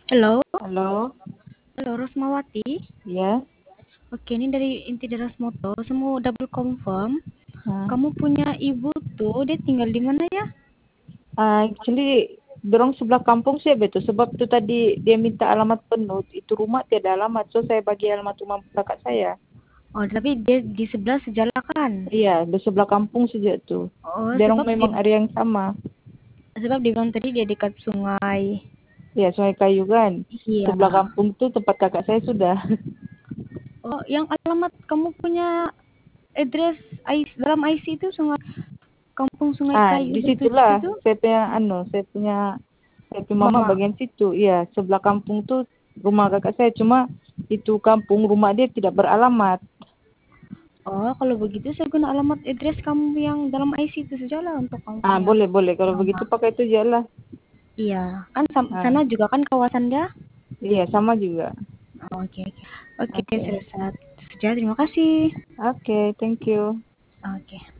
Halo, Halo, halo Rosmawati. ya. Oke, ini dari inti Deras Moto. Saya mau double confirm. Nah, Kamu punya ibu tuh, dia tinggal di mana ya? actually, dorong sebelah kampung sih betul. Sebab itu tadi dia minta alamat penuh. Itu rumah tiada alamat, so saya bagi alamat rumah kakak saya. Oh, tapi dia di sebelah sejalan kan? Iya, di sebelah kampung saja tuh. Oh, Dorong memang area yang sama. sebab dia bilang tadi dia dekat sungai. Ya, Sungai Kayu kan. Iya. Sebelah kampung tuh tempat kakak saya sudah. Oh, yang alamat kamu punya address dalam IC itu sungai Kampung Sungai Kayu Disitulah 27 itu saya punya mama Mama. bagian situ. Iya, sebelah kampung tuh rumah kakak saya. Cuma itu kampung rumah dia tidak beralamat. Oh, kalau begitu saya guna alamat address kamu yang dalam IC itu sajalah untuk kamu punya Boleh boleh. Kalau mama. begitu pakai itu aja lah. Iya, kan Ah, sana juga kan kawasannya. iya, sama juga. Oke, oke. Oke, Oke. saya saja. Terima kasih. Oke, thank you. Oke.